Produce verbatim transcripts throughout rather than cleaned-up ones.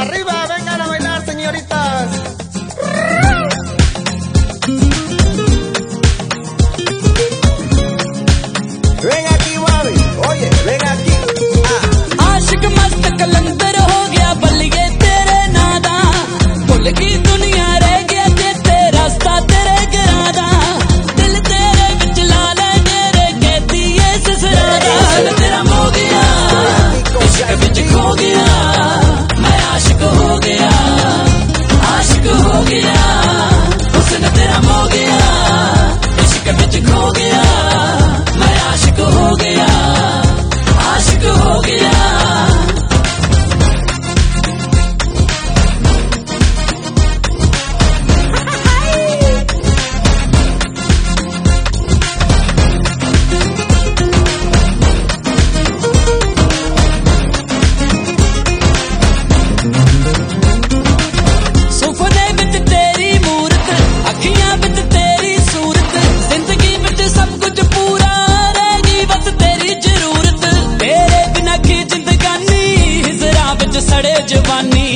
Arriba, vengan a bailar, señoritas. Ven aquí, mami. Oye, ven aquí. आशिक मस्त कलंदर हो गया बल्लिए तेरे नादा भुल की दुनिया रह गया ते रास्ता तेरे गिरादा दिल तेरे बिच लाल तेरे कहती है ससुरादा तेरा हो गया इश्क बिच खो गया मैं आशिक हो गया आशिक हो गया हुस्न तेरा हो गया इश्क बिच खो गया मैं आशिक हो गया आशिक हो गया सुपने बिच तेरी मूरत अखियां बिच तेरी सूरत जिंदगी बिच सब कुछ पूरा रहेगी बस तेरी जरूरत तेरे बिना की जिंदगानी हिजरा बिच सड़े जवानी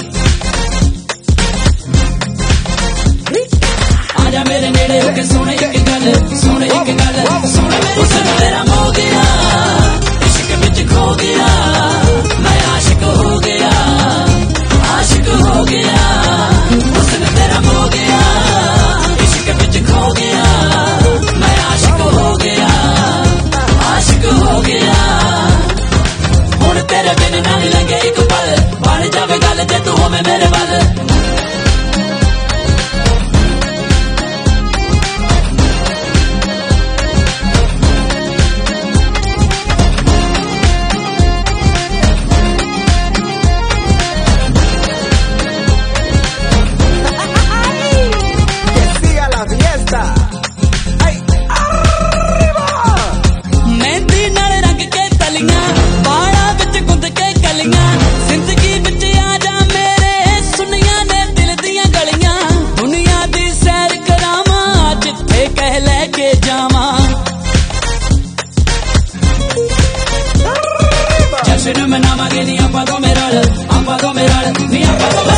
आजा मेरे नेड़े होके सोने एक गल सोने एक गल सोने मेरी सन तेरा हो गया इश्क बिच खो गया मैं आशिक हो गया आशिक हो गया हुस्न तेरा हो गया इश्क बिच खो गया मैं आशिक हो गया आशिक हो गया हुण तेरे बिन ना लगे एक पल बन जावे गल जे तू होवे मेरे वल जिंदगी बिच आजा मेरे सुनिया ने दिल दियां गलियां दुनिया दी सैर करावा जिथे कह लैके जावा जश्न मनावांगे नी आपां दो मेरा आपां दो मेरा नी आपां